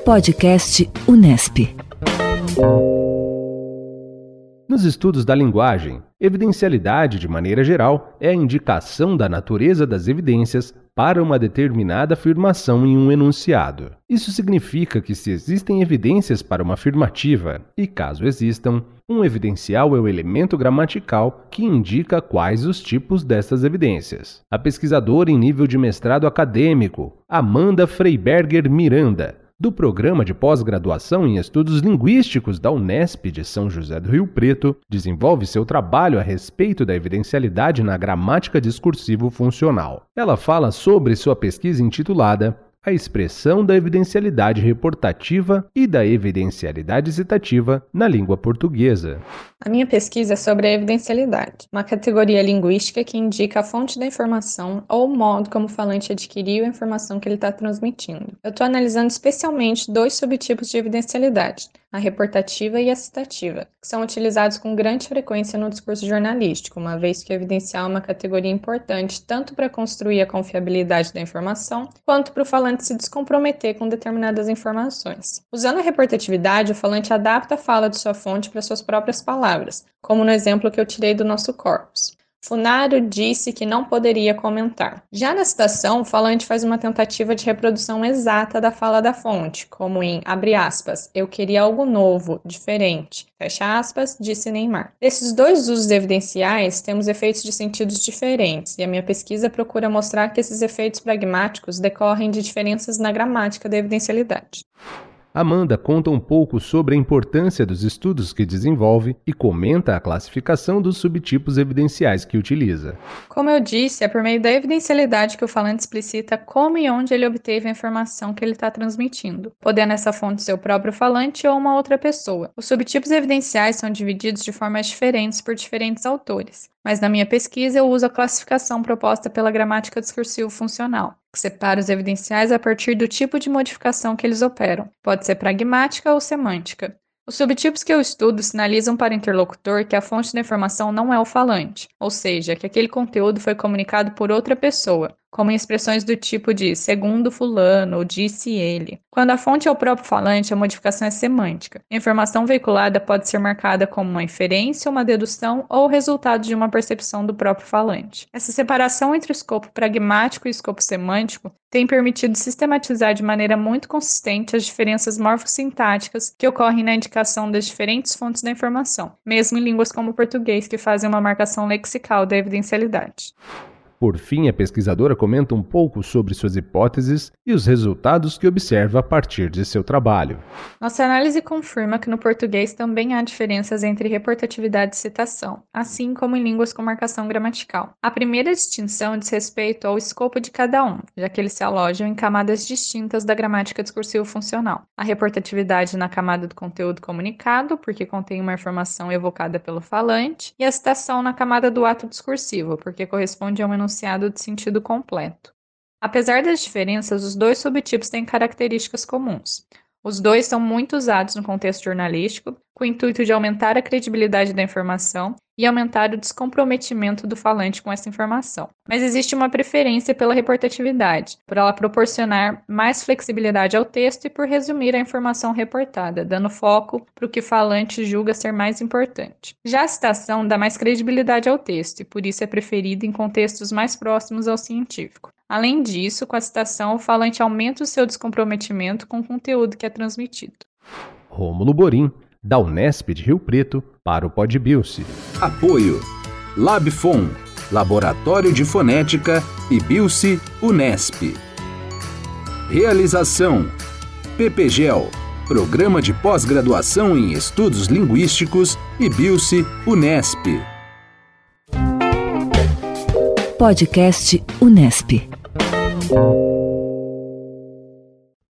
Podcast Unesp. Nos estudos da linguagem, evidencialidade, de maneira geral, é a indicação da natureza das evidências para uma determinada afirmação em um enunciado. Isso significa que se existem evidências para uma afirmativa, e caso existam, um evidencial é o elemento gramatical que indica quais os tipos dessas evidências. A pesquisadora em nível de mestrado acadêmico, Amanda Freiberger Miranda, do Programa de Pós-Graduação em Estudos Linguísticos da Unesp de São José do Rio Preto, desenvolve seu trabalho a respeito da evidencialidade na gramática discursivo-funcional. Ela fala sobre sua pesquisa intitulada A Expressão da Evidencialidade Reportativa e da Evidencialidade Citativa na Língua Portuguesa. A minha pesquisa é sobre a evidencialidade, uma categoria linguística que indica a fonte da informação ou o modo como o falante adquiriu a informação que ele está transmitindo. Eu estou analisando especialmente dois subtipos de evidencialidade, a reportativa e a citativa, que são utilizados com grande frequência no discurso jornalístico, uma vez que o evidencial é uma categoria importante tanto para construir a confiabilidade da informação, quanto para o falante se descomprometer com determinadas informações. Usando a reportatividade, o falante adapta a fala de sua fonte para suas próprias palavras, como no exemplo que eu tirei do nosso corpus. Funaro disse que não poderia comentar. Já na citação, o falante faz uma tentativa de reprodução exata da fala da fonte, como em, abre aspas, eu queria algo novo, diferente, fecha aspas, disse Neymar. Desses dois usos evidenciais, temos efeitos de sentidos diferentes, e a minha pesquisa procura mostrar que esses efeitos pragmáticos decorrem de diferenças na gramática da evidencialidade. Amanda conta um pouco sobre a importância dos estudos que desenvolve e comenta a classificação dos subtipos evidenciais que utiliza. Como eu disse, é por meio da evidencialidade que o falante explicita como e onde ele obteve a informação que ele está transmitindo, podendo essa fonte ser o próprio falante ou uma outra pessoa. Os subtipos evidenciais são divididos de formas diferentes por diferentes autores, mas na minha pesquisa eu uso a classificação proposta pela gramática discursivo-funcional, que separa os evidenciais a partir do tipo de modificação que eles operam. Pode ser pragmática ou semântica. Os subtipos que eu estudo sinalizam para o interlocutor que a fonte da informação não é o falante, ou seja, que aquele conteúdo foi comunicado por outra pessoa, como em expressões do tipo de segundo fulano ou disse ele. Quando a fonte é o próprio falante, a modificação é semântica. A informação veiculada pode ser marcada como uma inferência, uma dedução ou o resultado de uma percepção do próprio falante. Essa separação entre o escopo pragmático e o escopo semântico tem permitido sistematizar de maneira muito consistente as diferenças morfossintáticas que ocorrem na indicação das diferentes fontes da informação, mesmo em línguas como o português, que fazem uma marcação lexical da evidencialidade. Por fim, a pesquisadora comenta um pouco sobre suas hipóteses e os resultados que observa a partir de seu trabalho. Nossa análise confirma que no português também há diferenças entre reportatividade e citação, assim como em línguas com marcação gramatical. A primeira distinção diz respeito ao escopo de cada um, já que eles se alojam em camadas distintas da gramática discursivo-funcional. A reportatividade na camada do conteúdo comunicado, porque contém uma informação evocada pelo falante, e a citação na camada do ato discursivo, porque corresponde a um enunciado de sentido completo. Apesar das diferenças, os dois subtipos têm características comuns. Os dois são muito usados no contexto jornalístico, com o intuito de aumentar a credibilidade da informação e aumentar o descomprometimento do falante com essa informação. Mas existe uma preferência pela reportatividade, por ela proporcionar mais flexibilidade ao texto e por resumir a informação reportada, dando foco para o que o falante julga ser mais importante. Já a citação dá mais credibilidade ao texto e por isso é preferida em contextos mais próximos ao científico. Além disso, com a citação, o falante aumenta o seu descomprometimento com o conteúdo que é transmitido. Rômulo Borim, da Unesp de Rio Preto, para o PodBilce. Apoio Labfon, Laboratório de Fonética e Bilce Unesp. Realização PPGEL, Programa de Pós-Graduação em Estudos Linguísticos e Bilce Unesp. Podcast Unesp.